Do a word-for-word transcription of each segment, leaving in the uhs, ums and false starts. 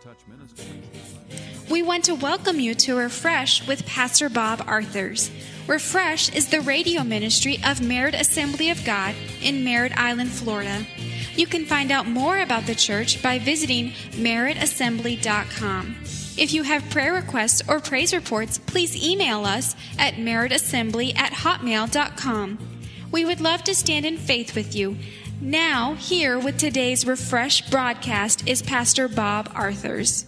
Touch Ministry. We want to welcome you to Refresh with Pastor Bob Arthurs. Refresh is the radio ministry of Merritt Assembly of God in Merritt Island, Florida. You can find out more about the church by visiting merritt assembly dot com. If you have prayer requests or praise reports, please email us at merritt assembly at hotmail dot com. We would love to stand in faith with you. Now, here with today's Refresh broadcast is Pastor Bob Arthurs.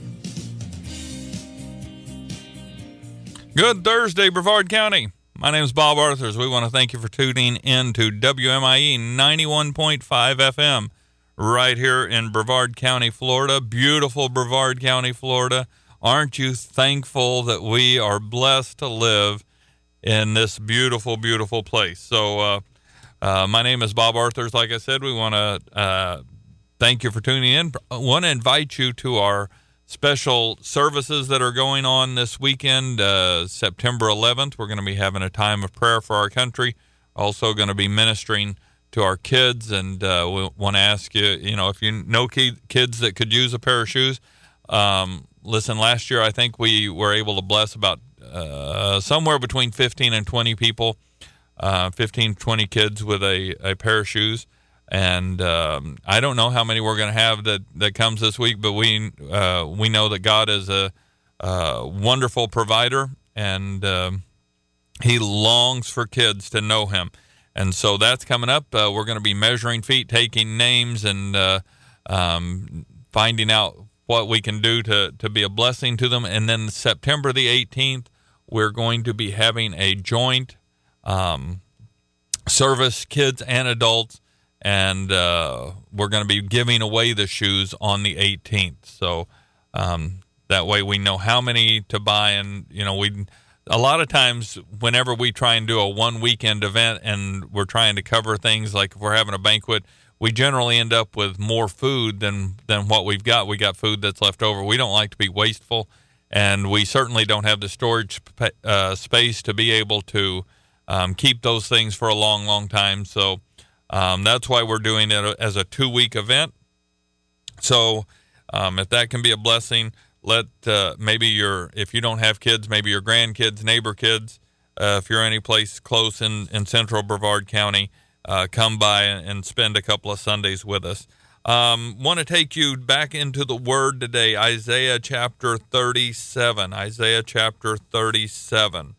Good Thursday, Brevard County. My name is Bob Arthurs. We want to thank you for tuning in to W M I E ninety-one point five F M right here in Brevard County, Florida. Beautiful Brevard County, Florida. Aren't you thankful that we are blessed to live in this beautiful, beautiful place? So, uh, uh, my name is Bob Arthurs. Like I said, we want to uh, thank you for tuning in. I want to invite you to our special services that are going on this weekend, uh, September eleventh. We're going to be having a time of prayer for our country. Also going to be ministering to our kids, and uh, we want to ask you, you know, if you know kids that could use a pair of shoes. Um, listen, last year I think we were able to bless about uh, somewhere between fifteen and twenty people, uh, fifteen, twenty kids with a, a pair of shoes. And um, I don't know how many we're going to have that, that comes this week, but we uh, we know that God is a, a wonderful provider, and um, He longs for kids to know Him. And so that's coming up. Uh, we're going to be measuring feet, taking names, and uh, um, finding out what we can do to, to be a blessing to them. And then September the eighteenth, we're going to be having a joint um, service, kids and adults. And uh, we're going to be giving away the shoes on the eighteenth. So um, that way we know how many to buy. And, you know, we a lot of times whenever we try and do a one weekend event and we're trying to cover things like if we're having a banquet, we generally end up with more food than, than what we've got. We got food that's left over. We don't like to be wasteful, and we certainly don't have the storage uh, space to be able to um, keep those things for a long, long time. So Um, that's why we're doing it as a two-week event. So um, if that can be a blessing, let uh, maybe your, if you don't have kids, maybe your grandkids, neighbor kids, uh, if you're any place close in, in central Brevard County, uh, come by and, and spend a couple of Sundays with us. Um, want to take you back into the Word today, Isaiah chapter thirty-seven, Isaiah chapter thirty-seven.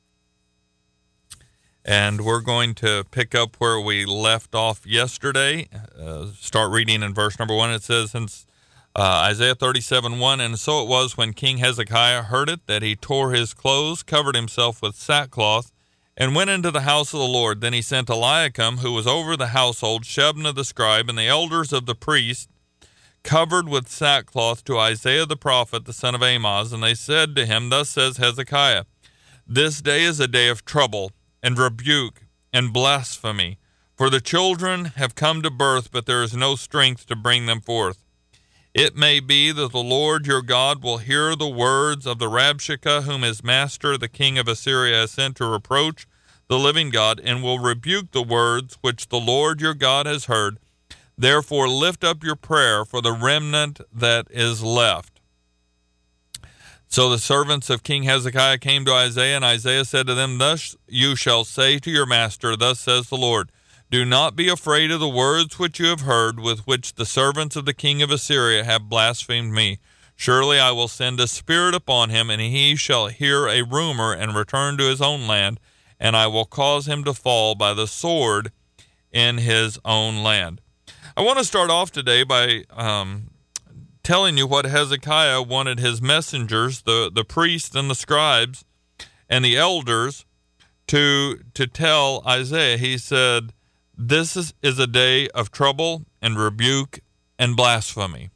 And we're going to pick up where we left off yesterday. Uh, start reading in verse number one. It says, since uh, Isaiah thirty-seven one, and so it was when King Hezekiah heard it, that he tore his clothes, covered himself with sackcloth, and went into the house of the Lord. Then he sent Eliakim, who was over the household, Shebna the scribe, and the elders of the priests, covered with sackcloth, to Isaiah the prophet, the son of Amoz. And they said to him, thus says Hezekiah, this day is a day of trouble, and rebuke, and blasphemy. For the children have come to birth, but there is no strength to bring them forth. It may be that the Lord your God will hear the words of the Rabshakeh, whom his master, the king of Assyria, has sent to reproach the living God, and will rebuke the words which the Lord your God has heard. Therefore lift up your prayer for the remnant that is left. So the servants of King Hezekiah came to Isaiah, and Isaiah said to them, thus you shall say to your master, thus says the Lord, do not be afraid of the words which you have heard, with which the servants of the king of Assyria have blasphemed me. Surely I will send a spirit upon him, and he shall hear a rumor and return to his own land, and I will cause him to fall by the sword in his own land. I want to start off today by um, telling you what Hezekiah wanted his messengers, the, the priests and the scribes and the elders, to to tell Isaiah. He said, this is, is a day of trouble and rebuke and blasphemy.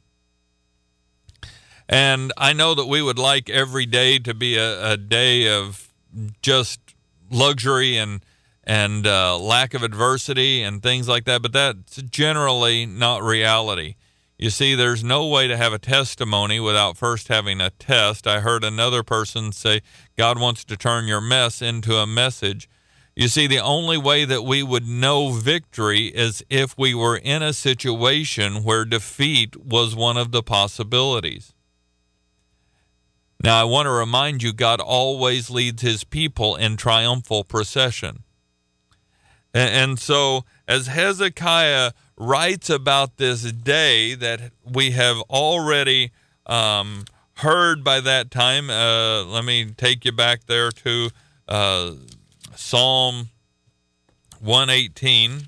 And I know that we would like every day to be a, a day of just luxury and and uh, lack of adversity and things like that, but that's generally not reality. You see, there's no way to have a testimony without first having a test. I heard another person say, God wants to turn your mess into a message. You see, the only way that we would know victory is if we were in a situation where defeat was one of the possibilities. Now, I want to remind you, God always leads his people in triumphal procession. And, and so, as Hezekiah writes about this day that we have already um, heard by that time, uh, let me take you back there to uh, Psalm one eighteen.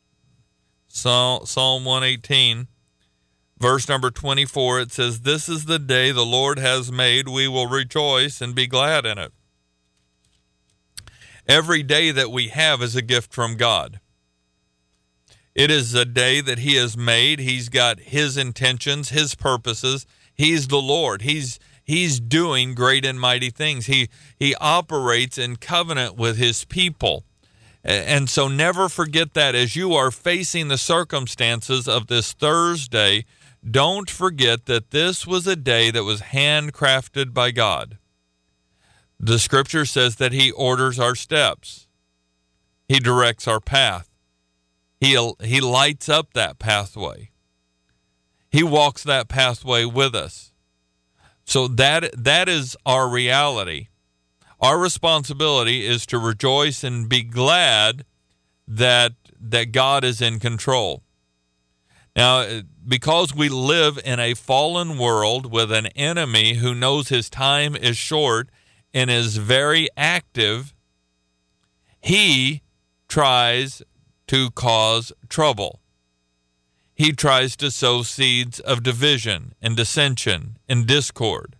Psalm one eighteen, verse number twenty-four, it says, "This is the day the Lord has made. We will rejoice and be glad in it." Every day that we have is a gift from God. It is a day that he has made. He's got his intentions, his purposes. He's the Lord. He's he's doing great and mighty things. He he operates in covenant with his people. And so never forget that as you are facing the circumstances of this Thursday, don't forget that this was a day that was handcrafted by God. The scripture says that he orders our steps. He directs our path. He, he lights up that pathway. He walks that pathway with us. So that that is our reality. Our responsibility is to rejoice and be glad that that God is in control. Now, because we live in a fallen world with an enemy who knows his time is short and is very active, he tries to cause trouble. He tries to sow seeds of division and dissension and discord.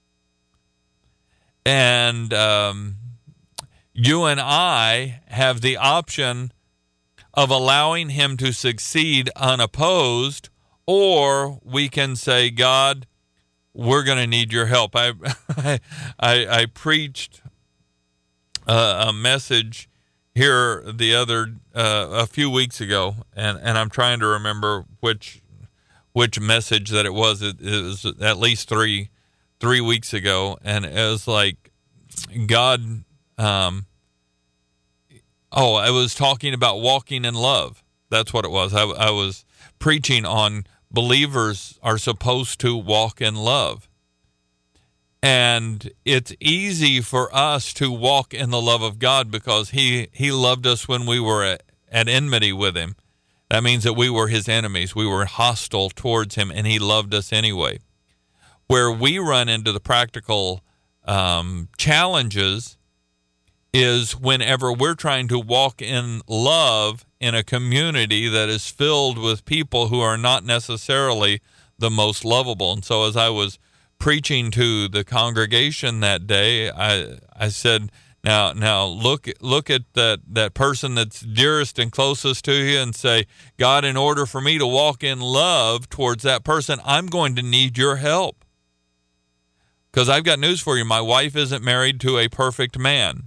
And um, you and I have the option of allowing him to succeed unopposed, or we can say, God, we're going to need your help. I I, I preached a, a message here the other uh, a few weeks ago, and, and I'm trying to remember which which message that it was. It, it was at least three three weeks ago, and it was like God. Um, oh, I was talking about walking in love. That's what it was. I, I was preaching on believers are supposed to walk in love. And it's easy for us to walk in the love of God because he, he loved us when we were at, at enmity with him. That means that we were his enemies. We were hostile towards him, and he loved us anyway. Where we run into the practical um, challenges is whenever we're trying to walk in love in a community that is filled with people who are not necessarily the most lovable. And so as I was preaching to the congregation that day, I I said, now now look look at that, that person that's dearest and closest to you and say, God, in order for me to walk in love towards that person, I'm going to need your help. Because I've got news for you. My wife isn't married to a perfect man.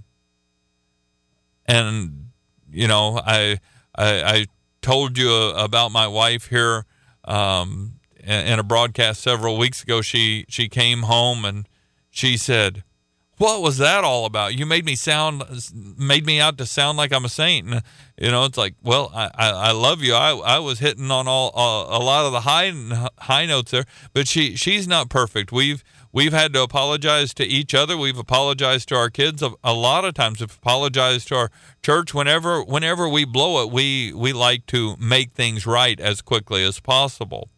And, you know, I I, I told you about my wife here um, in a broadcast several weeks ago. She she came home and she said, "What was that all about? You made me sound made me out to sound like I'm a saint." And, you know, it's like, well, I, I, I love you. I I was hitting on all uh, a lot of the high high notes there, but she she's not perfect. We've We've had to apologize to each other. We've apologized to our kids. A lot of times we've apologized to our church. Whenever whenever we blow it, we, we like to make things right as quickly as possible.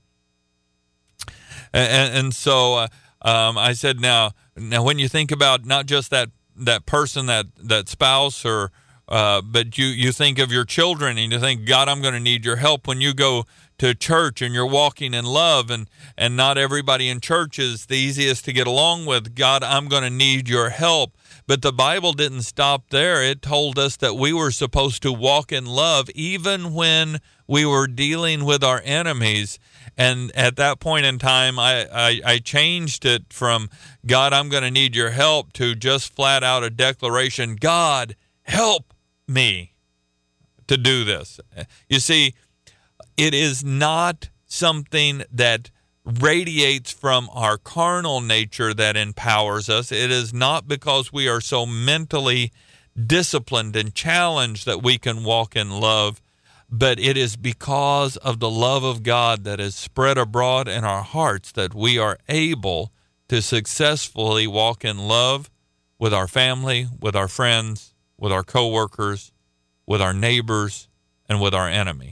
And, and so uh, um, I said, now, now when you think about not just that, that person, that, that spouse, or uh, but you, you think of your children and you think, God, I'm going to need your help when you go to church and you're walking in love, and, and not everybody in church is the easiest to get along with. God, I'm going to need your help. But the Bible didn't stop there. It told us that we were supposed to walk in love even when we were dealing with our enemies. And at that point in time, I, I, I changed it from, God, I'm going to need your help, to just flat out a declaration, God, help me to do this. You see, it is not something that radiates from our carnal nature that empowers us. It is not because we are so mentally disciplined and challenged that we can walk in love, but it is because of the love of God that is spread abroad in our hearts that we are able to successfully walk in love with our family, with our friends, with our coworkers, with our neighbors, and with our enemy.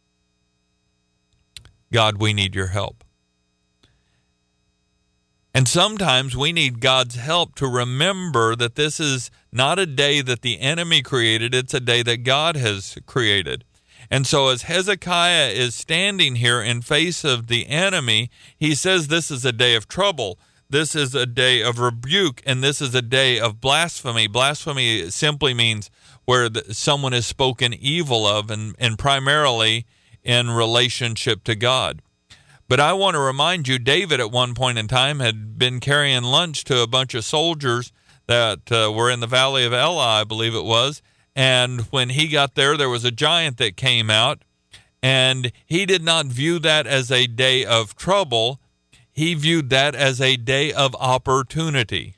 God, we need your help. And sometimes we need God's help to remember that this is not a day that the enemy created, it's a day that God has created. And so as Hezekiah is standing here in face of the enemy, he says this is a day of trouble. This is a day of rebuke, and this is a day of blasphemy. Blasphemy simply means where the, someone is spoken evil of, and, and primarily in relationship to God. But I want to remind you, David at one point in time had been carrying lunch to a bunch of soldiers that uh, were in the Valley of Elah, I believe it was. And when he got there, there was a giant that came out, and he did not view that as a day of trouble. He viewed that as a day of opportunity.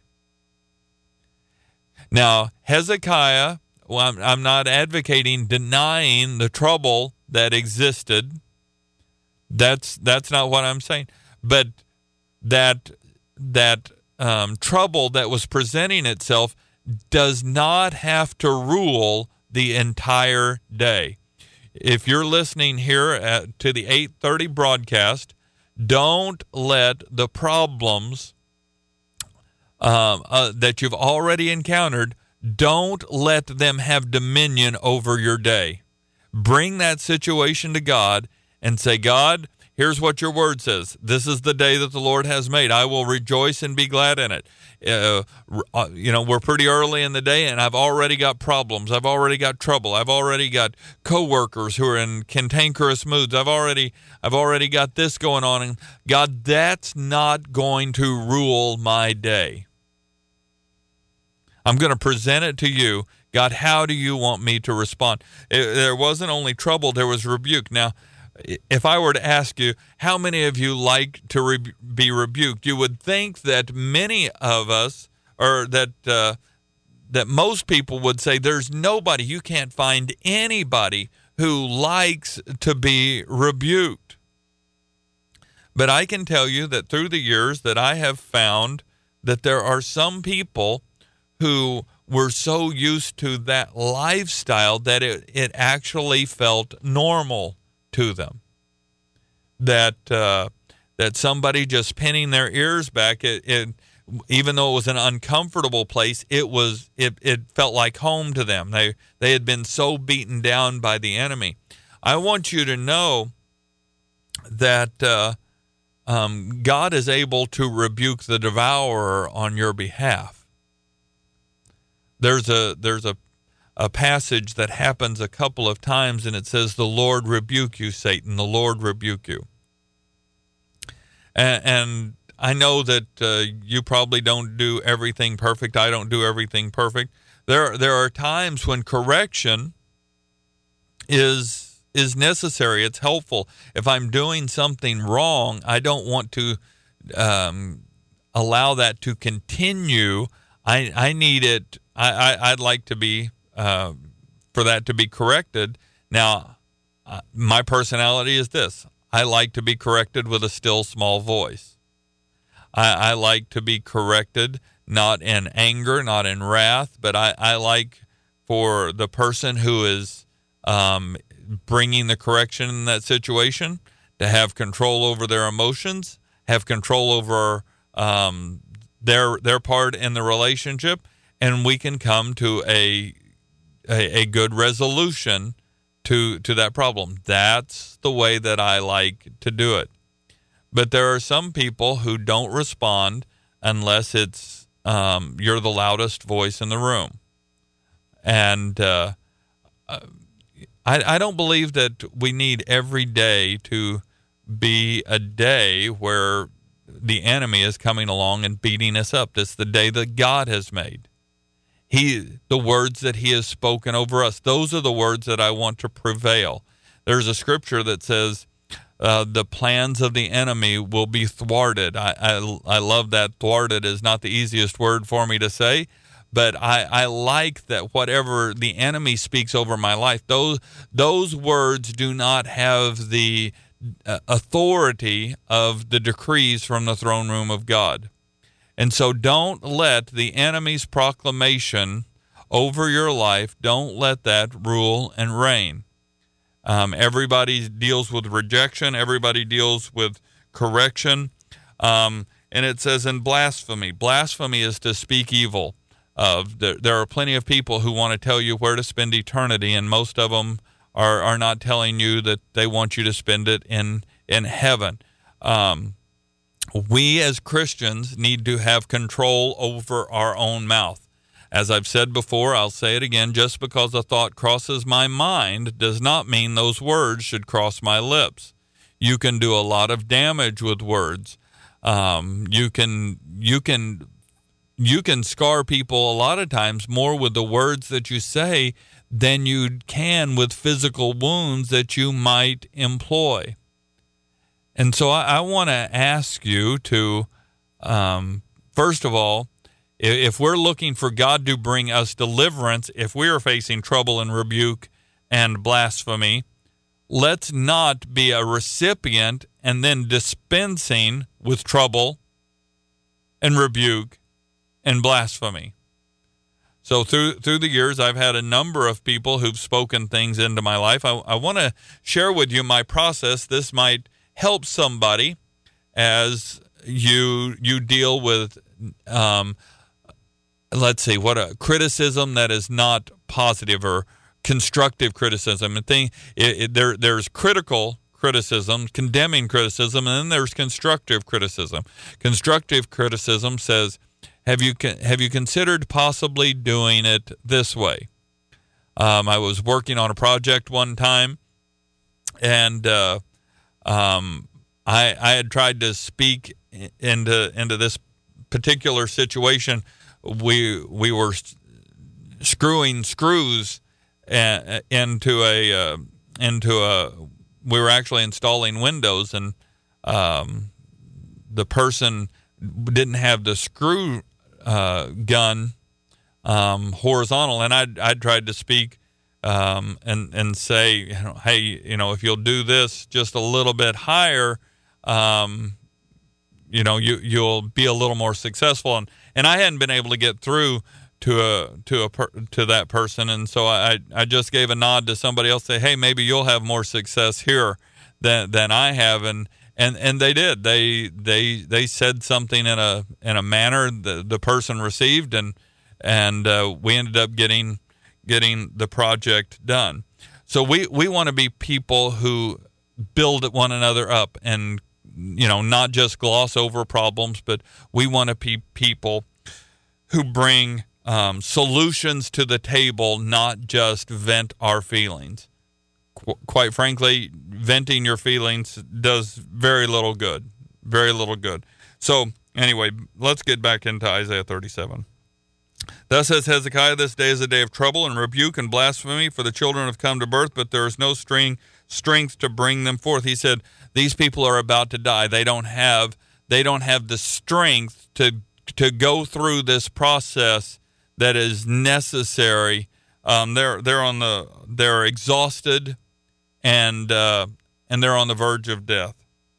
Now, Hezekiah, well, I'm, I'm not advocating denying the trouble that existed. That's that's not what I'm saying. But that that um, trouble that was presenting itself does not have to rule the entire day. If you're listening here at, to the eight thirty broadcast, don't let the problems um, uh, that you've already encountered, don't let them have dominion over your day. Bring that situation to God and say, God, here's what your word says. This is the day that the Lord has made. I will rejoice and be glad in it. Uh, uh, you know, we're pretty early in the day, and I've already got problems. I've already got trouble. I've already got coworkers who are in cantankerous moods. I've already, I've already got this going on. And God, that's not going to rule my day. I'm going to present it to you. God, how do you want me to respond? It, there wasn't only trouble, there was rebuke. Now, if I were to ask you, how many of you like to re- be rebuked? You would think that many of us, or that uh, that most people would say, there's nobody, you can't find anybody who likes to be rebuked. But I can tell you that through the years that I have found that there are some people who were so used to that lifestyle that it, it actually felt normal to them, that uh, that somebody just pinning their ears back, it, it even though it was an uncomfortable place, it was it, it felt like home to them. They they had been so beaten down by the enemy. I want you to know that uh, um, God is able to rebuke the devourer on your behalf. There's a there's a a passage that happens a couple of times, and it says, the Lord rebuke you, Satan, the Lord rebuke you. And, and I know that uh, you probably don't do everything perfect. I don't do everything perfect. There, there are times when correction is is necessary. It's helpful. If I'm doing something wrong, I don't want to um, allow that to continue. I, I need it. I, I, I'd like to be Uh, for that to be corrected. Now, uh, my personality is this. I like to be corrected with a still small voice. I, I like to be corrected not in anger, not in wrath, but I, I like for the person who is um, bringing the correction in that situation to have control over their emotions, have control over um, their their part in the relationship, and we can come to a A, a good resolution to to that problem. That's the way that I like to do it. But there are some people who don't respond unless it's um, you're the loudest voice in the room. And uh, I, I don't believe that we need every day to be a day where the enemy is coming along and beating us up. It's the day that God has made. He, the words that he has spoken over us, those are the words that I want to prevail. There's a scripture that says, uh, the plans of the enemy will be thwarted. I, I, I love that. Thwarted is not the easiest word for me to say, but I, I like that whatever the enemy speaks over my life, those those words do not have the uh, authority of the decrees from the throne room of God. And so don't let the enemy's proclamation over your life, don't let that rule and reign. Um, everybody deals with rejection. Everybody deals with correction. Um, and it says in blasphemy, blasphemy is to speak evil of. There, there are plenty of people who want to tell you where to spend eternity, and most of them are, are not telling you that they want you to spend it in, in heaven. Um, we as Christians need to have control over our own mouth. As I've said before, I'll say it again, just because a thought crosses my mind does not mean those words should cross my lips. You can do a lot of damage with words. Um, you can you can you can scar people a lot of times more with the words that you say than you can with physical wounds that you might employ. And so I, I want to ask you to, um, first of all, if we're looking for God to bring us deliverance, if we are facing trouble and rebuke and blasphemy, let's not be a recipient and then dispensing with trouble and rebuke and blasphemy. So through through the years, I've had a number of people who've spoken things into my life. I, I want to share with you my process. This might help somebody as you you deal with um, let's see, what a criticism that is not positive or constructive criticism. And thing, it, it, there, there's critical criticism, condemning criticism, and then there's constructive criticism. Constructive criticism says, have you have you considered possibly doing it this way? Um, I was working on a project one time, and uh, um, I, I had tried to speak into into this particular situation. We we were screwing screws uh, into a uh, into a. We were actually installing windows, and um, the person didn't have the screw uh, gun um, horizontal, and I I tried to speak um, and and say, you know, hey, you know, if you'll do this just a little bit higher, um, you know, you you'll be a little more successful. And And I hadn't been able to get through to a to a per, to that person, and so I I just gave a nod to somebody else, say, hey, maybe you'll have more success here than than I have, and and, and they did. They they they said something in a in a manner the the person received, and and uh, we ended up getting getting the project done. So we we want to be people who build one another up, and you know, not just gloss over problems, but we want to be people who bring um, solutions to the table, not just vent our feelings. Qu- quite frankly, venting your feelings does very little good, very little good. So anyway, let's get back into Isaiah thirty-seven. Thus says Hezekiah, this day is a day of trouble and rebuke and blasphemy, for the children have come to birth, but there is no string, strength to bring them forth. He said, these people are about to die. They don't have they don't have the strength to to go through this process that is necessary. Um, they're they're on the they're exhausted, and uh, and they're on the verge of death.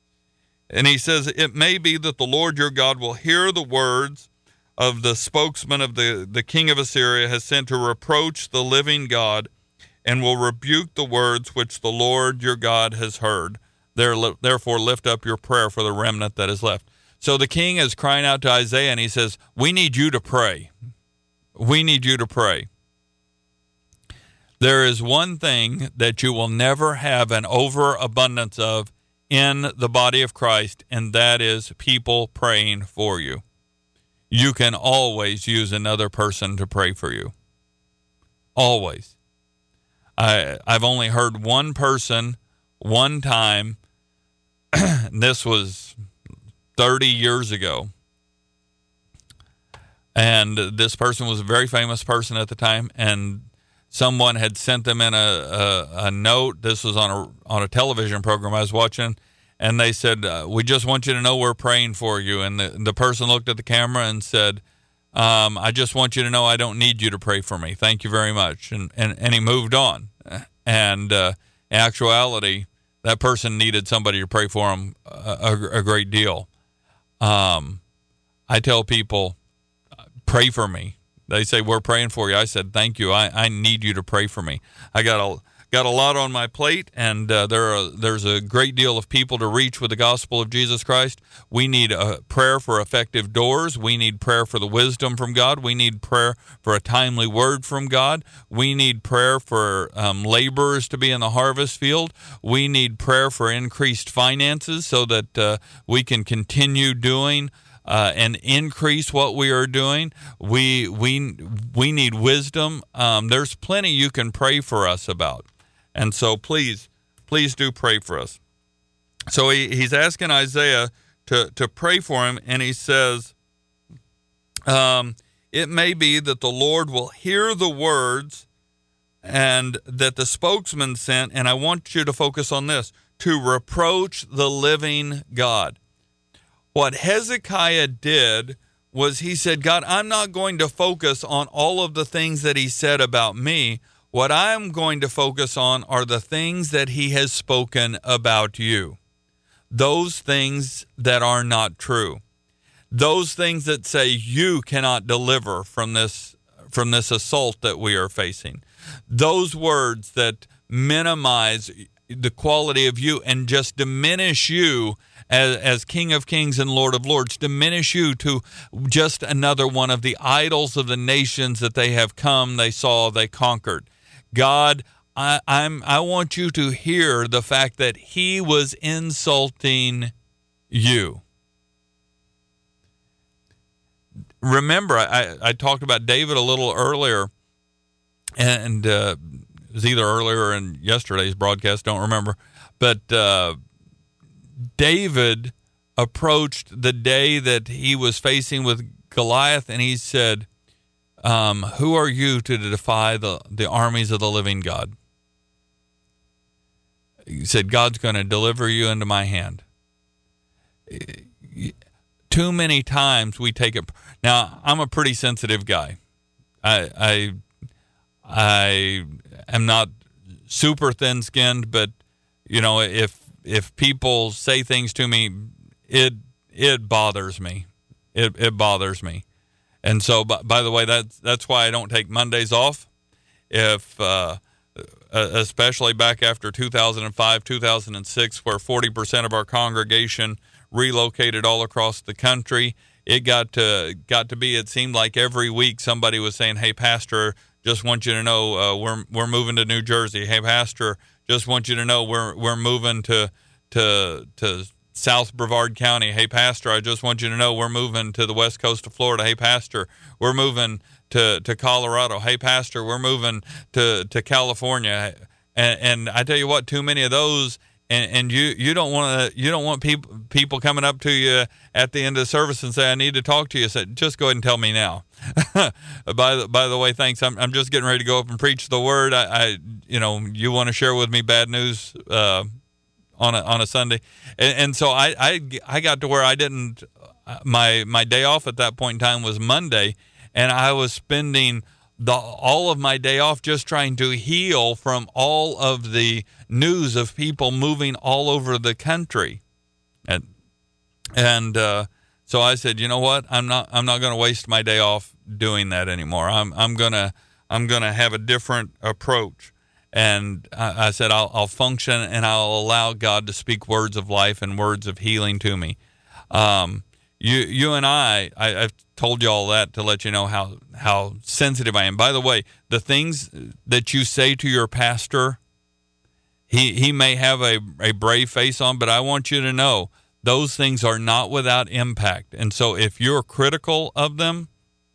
And he says, it may be that the Lord your God will hear the words of the spokesman of the, the king of Assyria has sent to reproach the living God, and will rebuke the words which the Lord your God has heard. Therefore lift up your prayer for the remnant that is left. So the king is crying out to Isaiah, and he says, we need you to pray. We need you to pray. There is one thing that you will never have an overabundance of in the body of Christ, and that is people praying for you. You can always use another person to pray for you. Always. I, I've only heard one person one time. This was thirty years ago. And this person was a very famous person at the time, and someone had sent them in a, a, a note. This was on a on a television program I was watching, and they said, uh, we just want you to know we're praying for you. And the, the person looked at the camera and said, Um, I just want you to know I don't need you to pray for me. Thank you very much. And and, and he moved on. And uh, in actuality, that person needed somebody to pray for him a, a, a great deal. Um, I tell people, pray for me. They say, we're praying for you. I said, thank you. I, I need you to pray for me. I got a got a lot on my plate, and uh, there are there's a great deal of people to reach with the gospel of Jesus Christ. We need a prayer for effective doors. We need prayer for the wisdom from God. We need prayer for a timely word from God. We need prayer for um, laborers to be in the harvest field. We need prayer for increased finances so that uh, we can continue doing Uh, and increase what we are doing. We we we need wisdom. Um, there's plenty you can pray for us about, and so please, please do pray for us. So he, he's asking Isaiah to to pray for him, and he says, um, "It may be that the Lord will hear the words, and that the spokesman sent." And I want you to focus on this: to reproach the living God. What Hezekiah did was he said, God, I'm not going to focus on all of the things that he said about me. What I'm going to focus on are the things that he has spoken about you. Those things that are not true. Those things that say you cannot deliver from this, from this assault that we are facing. Those words that minimize the quality of you and just diminish you As, as King of Kings and Lord of Lords, diminish you to just another one of the idols of the nations that they have come, they saw, they conquered. God, I, I'm, I want you to hear the fact that he was insulting you. Remember, I, I talked about David a little earlier, and uh, it was either earlier or in yesterday's broadcast, don't remember, but uh, David approached the day that he was facing with Goliath, and he said, um, who are you to defy the, the armies of the living God? He said, God's going to deliver you into my hand. Too many times we take it. Now, I'm a pretty sensitive guy. I I, I am not super thin-skinned, but, you know, if If people say things to me, it it bothers me. It it bothers me, and so by, by the way, that's that's why I don't take Mondays off. If uh, especially back after two thousand five, two thousand six, where forty percent of our congregation relocated all across the country, it got to got to be. It seemed like every week somebody was saying, "Hey, Pastor, just want you to know uh, we're we're moving to New Jersey. Hey, Pastor, just want you to know we're we're moving to to to South Brevard County. Hey, Pastor, I just want you to know we're moving to the west coast of Florida. Hey, Pastor, we're moving to, to Colorado. Hey, Pastor, we're moving to, to California." And, and I tell you what, too many of those, and, and you you don't want to you don't want people people coming up to you at the end of the service and say, "I need to talk to you." Say, just go ahead and tell me now. by the by the way, thanks. I'm I'm just getting ready to go up and preach the word. I, I you know you want to share with me bad news uh, on a on a Sunday, and, and so I, I I got to where I didn't. My my day off at that point in time was Monday, and I was spending the all of my day off just trying to heal from all of the news of people moving all over the country, and and. Uh, So I said, you know what? I'm not. I'm not going to waste my day off doing that anymore. I'm. I'm gonna. I'm gonna have a different approach. And I, I said, I'll, I'll function and I'll allow God to speak words of life and words of healing to me. Um, you, you and I, I. I've told you all that to let you know how how sensitive I am. By the way, the things that you say to your pastor, he he may have a a brave face on, but I want you to know, those things are not without impact. And so if you're critical of them,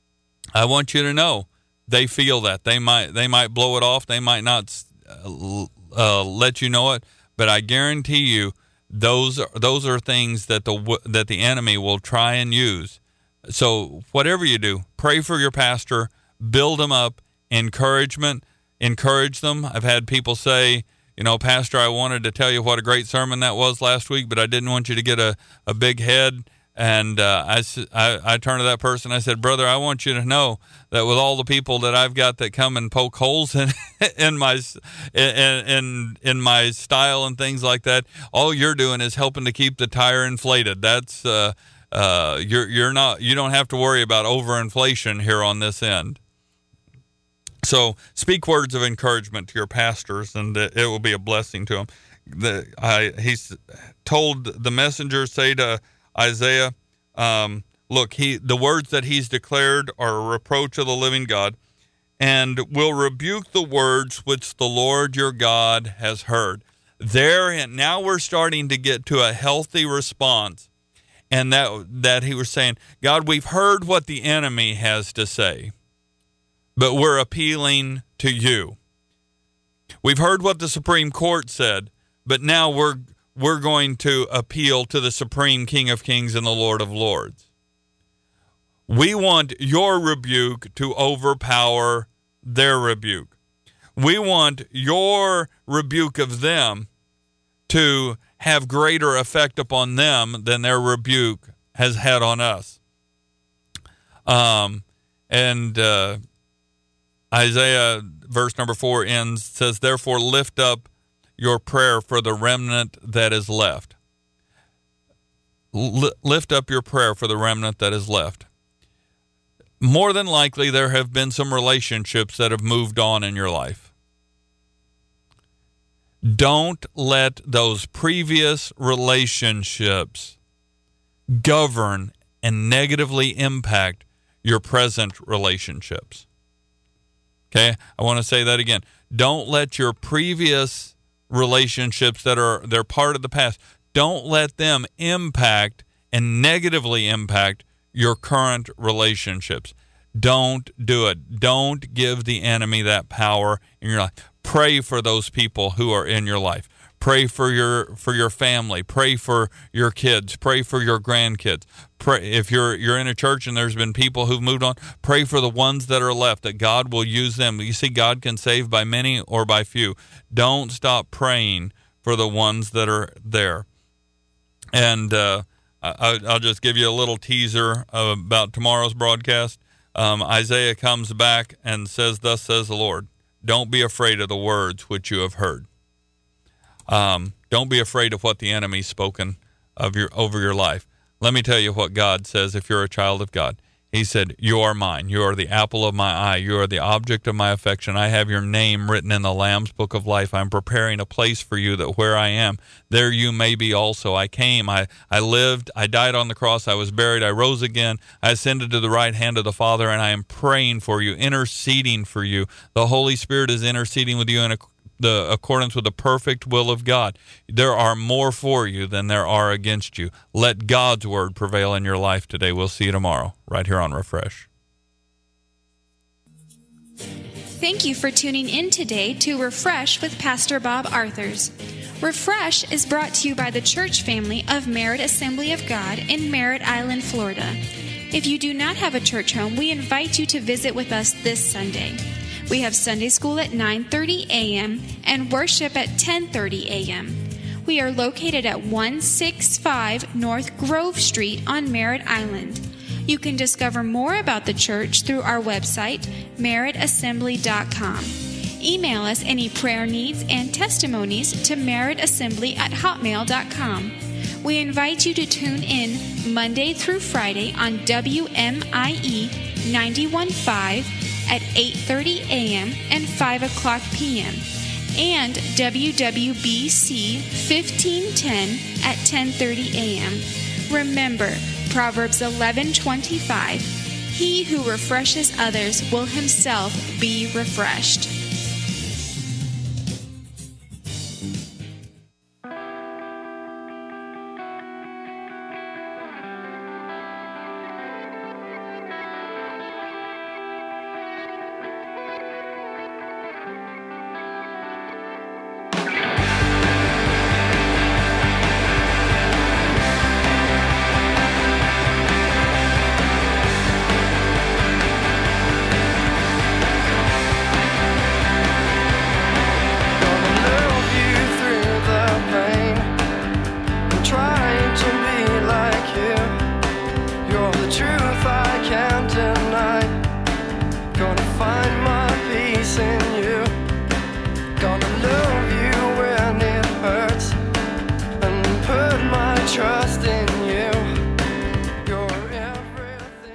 I want you to know they feel that. They might they might blow it off. They might not uh, uh, let you know it. But I guarantee you, those are, those are things that the that the enemy will try and use. So whatever you do, pray for your pastor, build them up, encouragement, encourage them. I've had people say, you know, Pastor, I wanted to tell you what a great sermon that was last week, but I didn't want you to get a, a big head. And uh, I, I, I turned to that person. I said, brother, I want you to know that with all the people that I've got that come and poke holes in in my in, in in my style and things like that, all you're doing is helping to keep the tire inflated. That's uh, uh, you're you're not you don't have to worry about overinflation here on this end. So speak words of encouragement to your pastors, and it will be a blessing to them. The, I, he's told the messenger, say to Isaiah, um, look, he the words that he's declared are a reproach of the living God, and will rebuke the words which the Lord your God has heard. There, and now we're starting to get to a healthy response, and that that he was saying, God, we've heard what the enemy has to say, but we're appealing to you. We've heard what the Supreme Court said, but now we're we're going to appeal to the Supreme King of Kings and the Lord of Lords. We want your rebuke to overpower their rebuke. We want your rebuke of them to have greater effect upon them than their rebuke has had on us. Um, and uh, Isaiah, verse number four ends, says, therefore lift up your prayer for the remnant that is left. L- lift up your prayer for the remnant that is left. More than likely, there have been some relationships that have moved on in your life. Don't let those previous relationships govern and negatively impact your present relationships. Okay, I want to say that again. Don't let your previous relationships that are they're part of the past, don't let them impact and negatively impact your current relationships. Don't do it. Don't give the enemy that power in your life. Pray for those people who are in your life. Pray for your for your family. Pray for your kids. Pray for your grandkids. Pray if you're you're in a church and there's been people who've moved on. Pray for the ones that are left, that God will use them. You see, God can save by many or by few. Don't stop praying for the ones that are there. And uh, I, I'll just give you a little teaser about tomorrow's broadcast. Um, Isaiah comes back and says, "Thus says the Lord, don't be afraid of the words which you have heard." Um, don't be afraid of what the enemy's spoken of your over your life. Let me tell you what God says if you're a child of God. He said, you are mine. You are the apple of my eye. You are the object of my affection. I have your name written in the Lamb's book of life. I'm preparing a place for you, that where I am, there you may be also. I came, I, I lived, I died on the cross, I was buried, I rose again, I ascended to the right hand of the Father, and I am praying for you, interceding for you. The Holy Spirit is interceding with you in a the accordance with the perfect will of God. There are more for you than there are against you. Let God's word prevail in your life today. We'll see you tomorrow right here on Refresh. Thank you for tuning in today to Refresh with Pastor Bob Arthurs. Refresh is brought to you by the church family of Merritt Assembly of God in Merritt Island, Florida. If you do not have a church home, we invite you to visit with us this Sunday. We have Sunday school at nine thirty a.m. and worship at ten thirty a.m. We are located at one sixty-five North Grove Street on Merritt Island. You can discover more about the church through our website, merritt assembly dot com. Email us any prayer needs and testimonies to merritt assembly at hotmail dot com. We invite you to tune in Monday through Friday on W M I E ninety-one point five at eight thirty a.m. and five o'clock p.m. and W W B C fifteen ten at ten thirty a.m. Remember, Proverbs eleven twenty-five, he who refreshes others will himself be refreshed.